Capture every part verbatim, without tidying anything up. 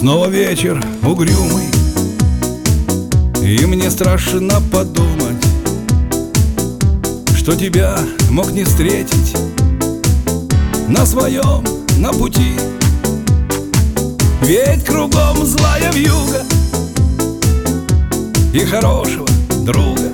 Снова вечер угрюмый, и мне страшно подумать, что тебя мог не встретить на своем, на пути. Ведь кругом злая вьюга и хорошего друга,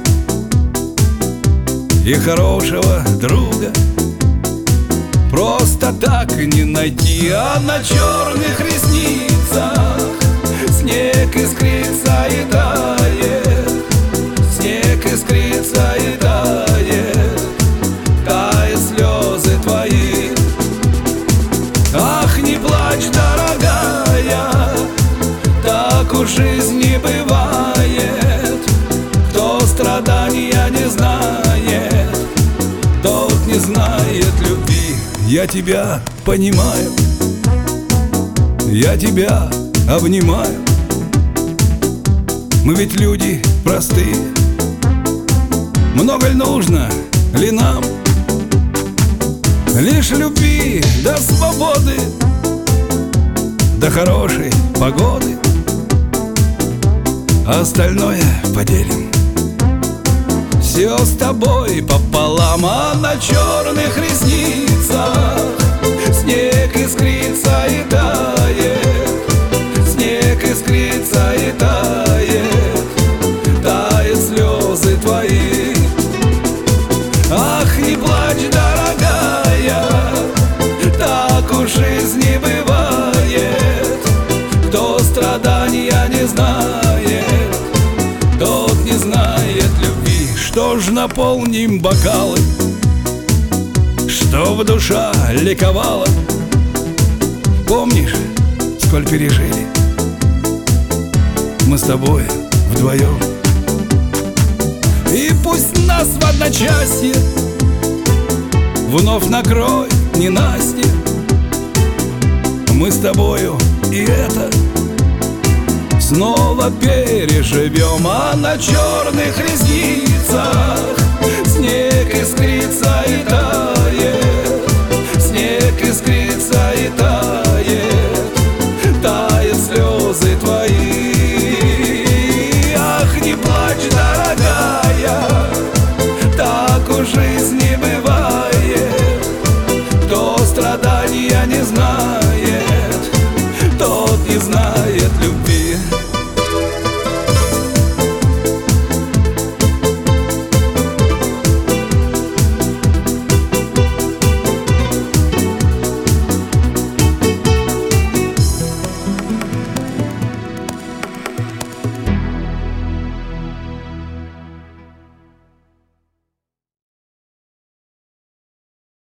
и хорошего друга просто так не найти. А на черных ресницах снег искрится и тает, снег искрится и тает, тают слезы твои. Ах, не плачь, дорогая, так уж жизнь не бывает. Кто страдания не знает, тот не знает любви. Я тебя понимаю, я тебя обнимаю. Мы ведь люди простые, много ли нужно ли нам? Лишь любви до свободы, до хорошей погоды, а остальное поделим все с тобой пополам. А на черных ресницах снег искрится и тает, снег искрится и тает, тают слезы твои. Ах, не плачь, дорогая, так уж жизнь не бывает. Кто страдания не знает, тот не знает любви. Что ж, наполним бокалы, чтоб душа ликовала. Помнишь, сколь пережили мы с тобой вдвоем? И пусть нас в одночасье вновь накроет ненастье, мы с тобою и это снова переживем. А на черных ресницах снег искрится и тает, снег искрится и тает, тают слезы твои. Ах, не плачь, дорогая, так уж жизнь не бывает. Кто страдания не знает, тот не знает любви.